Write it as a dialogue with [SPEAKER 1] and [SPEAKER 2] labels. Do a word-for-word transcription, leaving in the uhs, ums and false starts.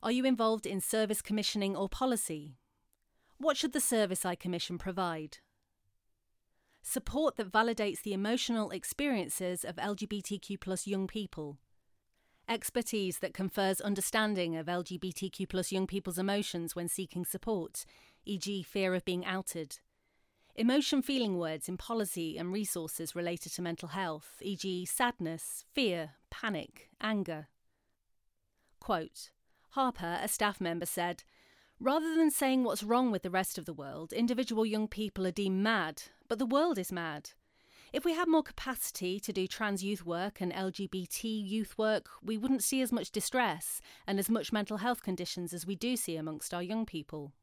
[SPEAKER 1] Are you involved in service commissioning or policy? What should the service I commission provide? Support that validates the emotional experiences of L G B T Q plus young people. Expertise that confers understanding of L G B T Q plus young people's emotions when seeking support, for example fear of being outed. Emotion-feeling words in policy and resources related to mental health, for example sadness, fear, panic, anger. Quote, Harper, a staff member, said, "Rather than saying what's wrong with the rest of the world, individual young people are deemed mad, but the world is mad. If we had more capacity to do trans youth work and L G B T youth work, we wouldn't see as much distress and as much mental health conditions as we do see amongst our young people."